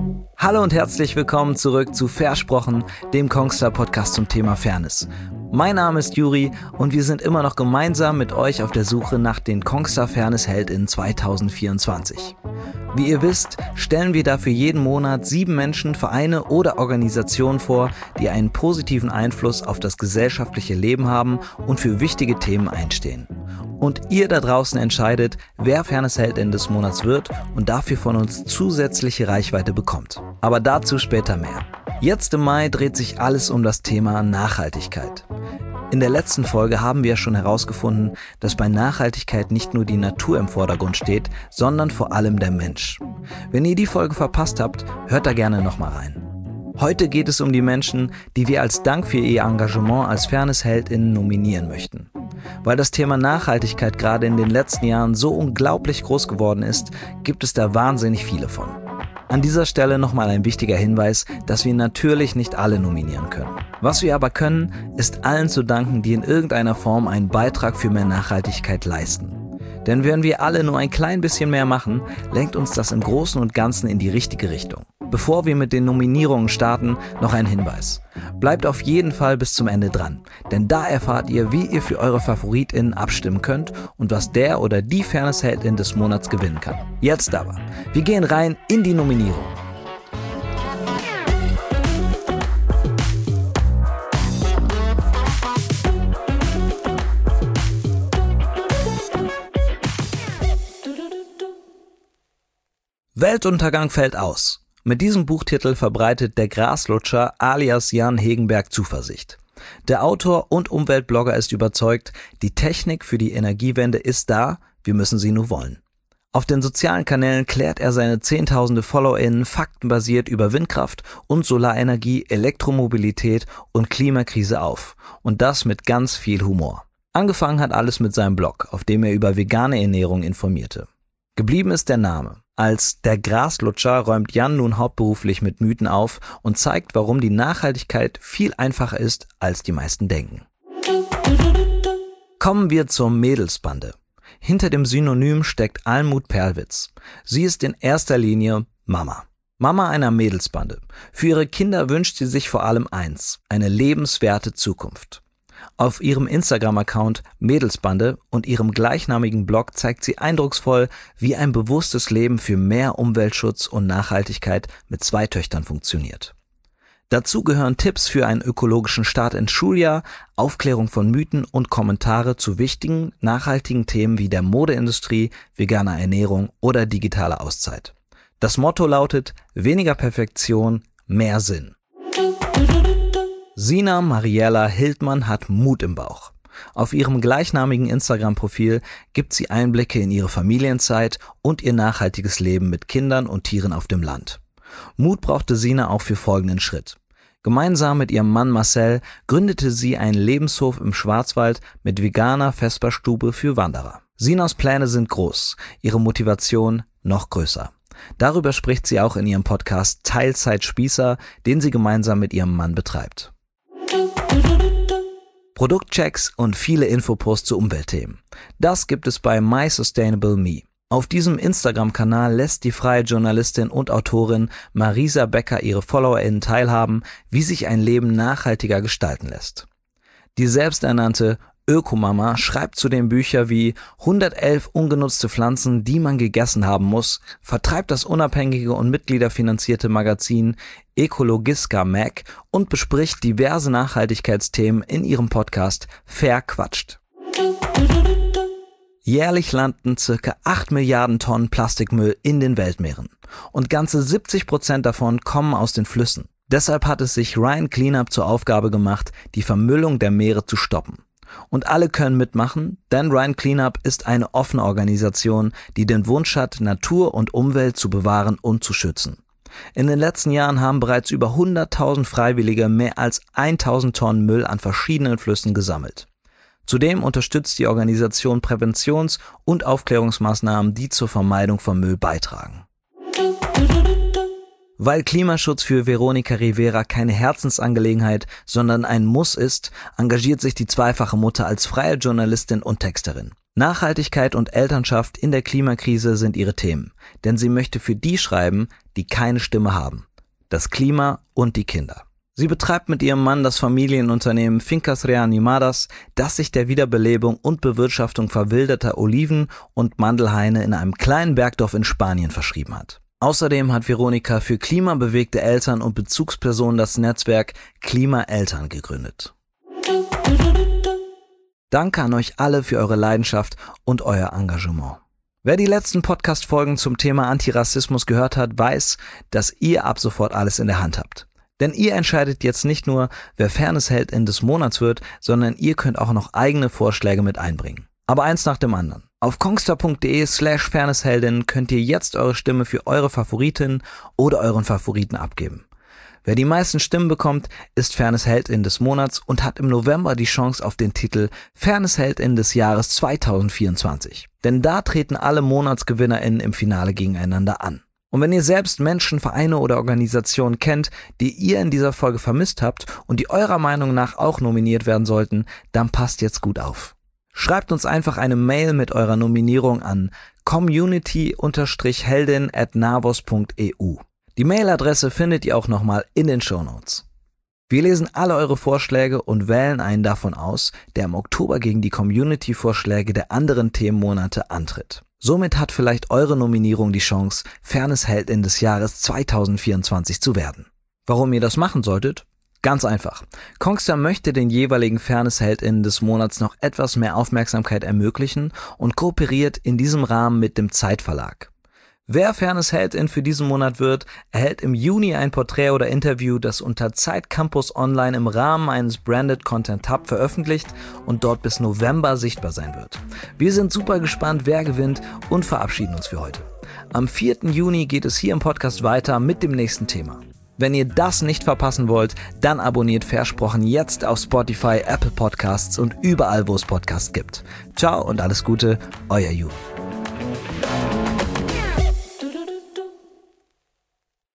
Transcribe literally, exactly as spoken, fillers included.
Hallo und herzlich willkommen zurück zu Versprochen, dem Kongstar-Podcast zum Thema Fairness. Mein Name ist Juri und wir sind immer noch gemeinsam mit euch auf der Suche nach den Kongstar Fairness-HeldInnen zwanzig vierundzwanzig. Wie ihr wisst, stellen wir dafür jeden Monat sieben Menschen, Vereine oder Organisationen vor, die einen positiven Einfluss auf das gesellschaftliche Leben haben und für wichtige Themen einstehen. Und ihr da draußen entscheidet, wer Fairness-Heldin des Monats wird und dafür von uns zusätzliche Reichweite bekommt. Aber dazu später mehr. Jetzt im Mai dreht sich alles um das Thema Nachhaltigkeit. In der letzten Folge haben wir ja schon herausgefunden, dass bei Nachhaltigkeit nicht nur die Natur im Vordergrund steht, sondern vor allem der Mensch. Wenn ihr die Folge verpasst habt, hört da gerne nochmal rein. Heute geht es um die Menschen, die wir als Dank für ihr Engagement als Fairness-HeldInnen nominieren möchten. Weil das Thema Nachhaltigkeit gerade in den letzten Jahren so unglaublich groß geworden ist, gibt es da wahnsinnig viele von. An dieser Stelle nochmal ein wichtiger Hinweis, dass wir natürlich nicht alle nominieren können. Was wir aber können, ist allen zu danken, die in irgendeiner Form einen Beitrag für mehr Nachhaltigkeit leisten. Denn wenn wir alle nur ein klein bisschen mehr machen, lenkt uns das im Großen und Ganzen in die richtige Richtung. Bevor wir mit den Nominierungen starten, noch ein Hinweis. Bleibt auf jeden Fall bis zum Ende dran, denn da erfahrt ihr, wie ihr für eure FavoritInnen abstimmen könnt und was der oder die Fairness-Heldin des Monats gewinnen kann. Jetzt aber, wir gehen rein in die Nominierung. Weltuntergang fällt aus. Mit diesem Buchtitel verbreitet der Graslutscher alias Jan Hegenberg Zuversicht. Der Autor und Umweltblogger ist überzeugt, die Technik für die Energiewende ist da, wir müssen sie nur wollen. Auf den sozialen Kanälen klärt er seine zehntausende FollowerInnen faktenbasiert über Windkraft und Solarenergie, Elektromobilität und Klimakrise auf. Und das mit ganz viel Humor. Angefangen hat alles mit seinem Blog, auf dem er über vegane Ernährung informierte. Geblieben ist der Name. Als der Graslutscher räumt Jan nun hauptberuflich mit Mythen auf und zeigt, warum die Nachhaltigkeit viel einfacher ist, als die meisten denken. Kommen wir zur Mädelsbande. Hinter dem Synonym steckt Almut Perlwitz. Sie ist in erster Linie Mama. Mama einer Mädelsbande. Für ihre Kinder wünscht sie sich vor allem eins: eine lebenswerte Zukunft. Auf ihrem Instagram-Account Mädelsbande und ihrem gleichnamigen Blog zeigt sie eindrucksvoll, wie ein bewusstes Leben für mehr Umweltschutz und Nachhaltigkeit mit zwei Töchtern funktioniert. Dazu gehören Tipps für einen ökologischen Start ins Schuljahr, Aufklärung von Mythen und Kommentare zu wichtigen, nachhaltigen Themen wie der Modeindustrie, veganer Ernährung oder digitaler Auszeit. Das Motto lautet: weniger Perfektion, mehr Sinn. Sina Mariella Hildmann hat Mut im Bauch. Auf ihrem gleichnamigen Instagram-Profil gibt sie Einblicke in ihre Familienzeit und ihr nachhaltiges Leben mit Kindern und Tieren auf dem Land. Mut brauchte Sina auch für folgenden Schritt. Gemeinsam mit ihrem Mann Marcel gründete sie einen Lebenshof im Schwarzwald mit veganer Vesperstube für Wanderer. Sinas Pläne sind groß, ihre Motivation noch größer. Darüber spricht sie auch in ihrem Podcast Teilzeit-Spießer, den sie gemeinsam mit ihrem Mann betreibt. Produktchecks und viele Infoposts zu Umweltthemen. Das gibt es bei My Sustainable Me. Auf diesem Instagram-Kanal lässt die freie Journalistin und Autorin Marisa Becker ihre FollowerInnen teilhaben, wie sich ein Leben nachhaltiger gestalten lässt. Die selbsternannte Ökomama schreibt zudem Bücher wie hundertelf ungenutzte Pflanzen, die man gegessen haben muss, vertreibt das unabhängige und mitgliederfinanzierte Magazin Ecologiska Mag und bespricht diverse Nachhaltigkeitsthemen in ihrem Podcast Verquatscht. Jährlich landen circa acht Milliarden Tonnen Plastikmüll in den Weltmeeren und ganze siebzig Prozent davon kommen aus den Flüssen. Deshalb hat es sich Ryan Cleanup zur Aufgabe gemacht, die Vermüllung der Meere zu stoppen. Und alle können mitmachen, denn Ryan Cleanup ist eine offene Organisation, die den Wunsch hat, Natur und Umwelt zu bewahren und zu schützen. In den letzten Jahren haben bereits über hunderttausend Freiwillige mehr als tausend Tonnen Müll an verschiedenen Flüssen gesammelt. Zudem unterstützt die Organisation Präventions- und Aufklärungsmaßnahmen, die zur Vermeidung von Müll beitragen. Weil Klimaschutz für Veronika Rivera keine Herzensangelegenheit, sondern ein Muss ist, engagiert sich die zweifache Mutter als freie Journalistin und Texterin. Nachhaltigkeit und Elternschaft in der Klimakrise sind ihre Themen, denn sie möchte für die schreiben, die keine Stimme haben. Das Klima und die Kinder. Sie betreibt mit ihrem Mann das Familienunternehmen Fincas Reanimadas, das sich der Wiederbelebung und Bewirtschaftung verwilderter Oliven- und Mandelhaine in einem kleinen Bergdorf in Spanien verschrieben hat. Außerdem hat Veronika für klimabewegte Eltern und Bezugspersonen das Netzwerk Klimaeltern gegründet. Danke an euch alle für eure Leidenschaft und euer Engagement. Wer die letzten Podcast-Folgen zum Thema Antirassismus gehört hat, weiß, dass ihr ab sofort alles in der Hand habt. Denn ihr entscheidet jetzt nicht nur, wer Fairness-Heldin des Monats wird, sondern ihr könnt auch noch eigene Vorschläge mit einbringen. Aber eins nach dem anderen. Auf kongstar.de slash Fairnessheldin könnt ihr jetzt eure Stimme für eure Favoritin oder euren Favoriten abgeben. Wer die meisten Stimmen bekommt, ist Fairness-Heldin des Monats und hat im November die Chance auf den Titel Fairness-Heldin des Jahres zweitausendvierundzwanzig. Denn da treten alle MonatsgewinnerInnen im Finale gegeneinander an. Und wenn ihr selbst Menschen, Vereine oder Organisationen kennt, die ihr in dieser Folge vermisst habt und die eurer Meinung nach auch nominiert werden sollten, dann passt jetzt gut auf. Schreibt uns einfach eine Mail mit eurer Nominierung an community heldin at navos punkt e u. Die Mailadresse findet ihr auch nochmal in den Shownotes. Wir lesen alle eure Vorschläge und wählen einen davon aus, der im Oktober gegen die Community-Vorschläge der anderen Themenmonate antritt. Somit hat vielleicht eure Nominierung die Chance, Fairness-Heldin des Jahres zweitausendvierundzwanzig zu werden. Warum ihr das machen solltet? Ganz einfach. Kongstar möchte den jeweiligen Fairness-HeldInnen des Monats noch etwas mehr Aufmerksamkeit ermöglichen und kooperiert in diesem Rahmen mit dem Zeitverlag. Wer Fairness-Heldin für diesen Monat wird, erhält im Juni ein Porträt oder Interview, das unter Zeit Campus Online im Rahmen eines Branded Content Hub veröffentlicht und dort bis November sichtbar sein wird. Wir sind super gespannt, wer gewinnt und verabschieden uns für heute. Am vierten Juni geht es hier im Podcast weiter mit dem nächsten Thema. Wenn ihr das nicht verpassen wollt, dann abonniert Versprochen jetzt auf Spotify, Apple Podcasts und überall, wo es Podcasts gibt. Ciao und alles Gute, euer Ju.